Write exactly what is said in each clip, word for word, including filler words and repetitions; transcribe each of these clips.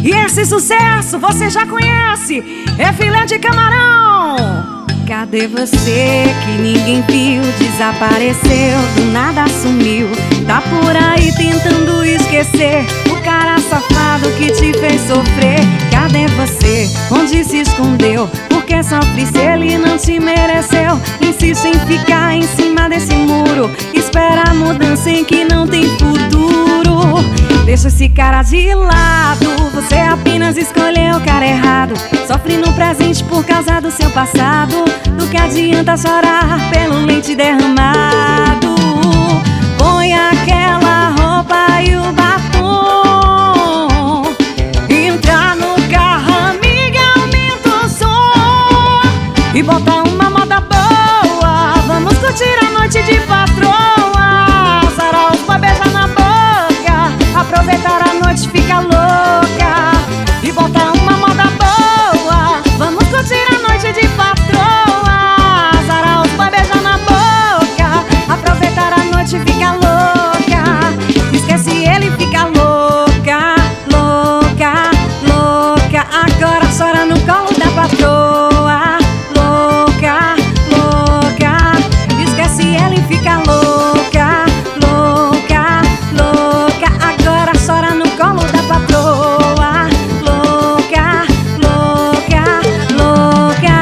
E esse sucesso você já conhece, é filé de camarão. Cadê você que ninguém viu? Desapareceu, do nada sumiu. Tá por aí tentando esquecer o cara safado que te fez sofrer. Cadê você? Onde se escondeu? Porque sofre se ele não te mereceu. Insiste em ficar em cima desse muro, espera a mudança em que não tem futuro. Deixa esse cara de lado, você apenas escolheu o cara errado. Sofre no presente por causa do seu passado. Do que adianta chorar pelo leite derramado? Põe aquela roupa e o batom, entra no carro, amiga, aumenta o som e bota uma moda boa. Vamos curtir a noite de patroa, sarar os boy, beijar na boca, aproveitar a noite, fica louca e bota uma moda boa. Vamos curtir a noite de patroa, sarar os boy, beijar na boca, aproveitar a noite, fica louca. Esquece ele, fica louca, louca, louca. Agora chora no colo da patroa, louca, louca. Esquece ele, fica louca, louca, louca. Agora chora no colo da patroa, louca, louca, louca.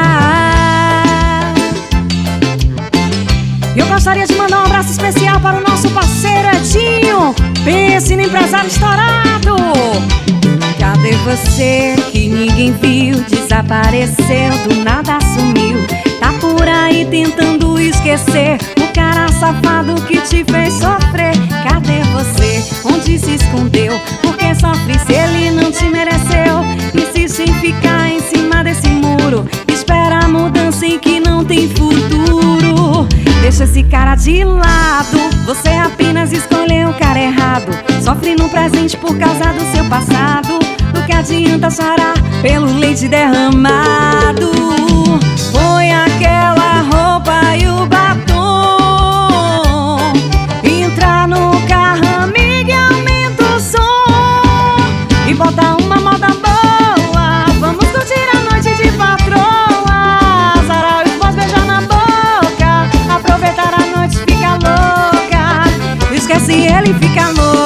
Eu gostaria de mandar um abraço especial para o nosso parceiro Edinho. Pense no empresário estourado. Cadê você que ninguém viu? Desapareceu, do nada sumiu. Tá por aí tentando esquecer o cara safado que te fez sofrer. Cadê você? Onde se escondeu? Porque sofre se ele não te mereceu. Insiste em ficar em cima desse muro, espera a mudança em que não tem futuro. Deixa esse cara de lado, você apenas escolheu o cara errado. Sofre no presente por causa do seu passado. Do que adianta chorar pelo leite derramado? Põe aquela roupa e o batom, entra no carro, amiga, aumenta o som e bota uma moda boa. Vamos curtir a noite de patroa, sarar os boys, beijar na boca, aproveitar a noite, fica louca. Esquece ele, fica louca.